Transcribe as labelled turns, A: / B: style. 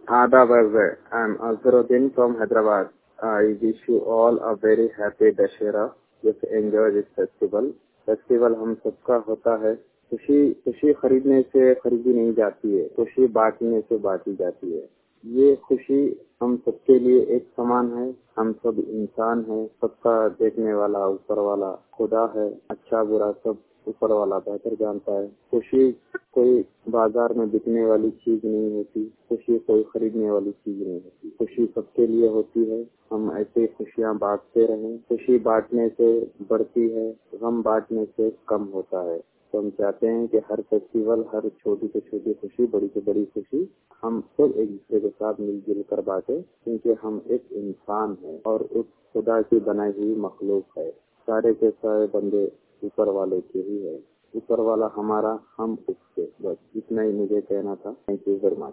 A: Adab Azhar. I'm Azharuddin from Hyderabad. I wish you all a very happy Dashera. Just enjoy this festival. Festival हम सबका होता है। खुशी खुशी खरीदने से खरीदी नहीं जाती है, खुशी बांटने से बांटी जाती है। ये खुशी हम सबके लिए एक समान है। हम सब इंसान हैं, सबका देखने वाला ऊपर वाला खुदा है। अच्छा बुरा सब ऊपर वाला बेहतर जानता है। खुशी कोई बाजार में बिकने वाली चीज नहीं होती, खुशी कोई खरीदने वाली चीज नहीं होती। खुशी सबके लिए होती है। हम ऐसे खुशियाँ बांटते रहें। खुशी बांटने से बढ़ती है, गम बांटने से कम होता है। तो हम चाहते हैं कि हर फेस्टिवल, हर छोटी से छोटी खुशी, बड़ी से बड़ी खुशी हम सब एक दूसरे के साथ मिलजुल कर बांटे, क्योंकि हम एक इंसान हैं और एक खुदा की बनाई हुई मखलूक है। सारे के सारे बंदे ऊपर वाले के ही है। ऊपर वाला हमारा, हम उसके। बस इतना ही मुझे कहना था। Thank you very much.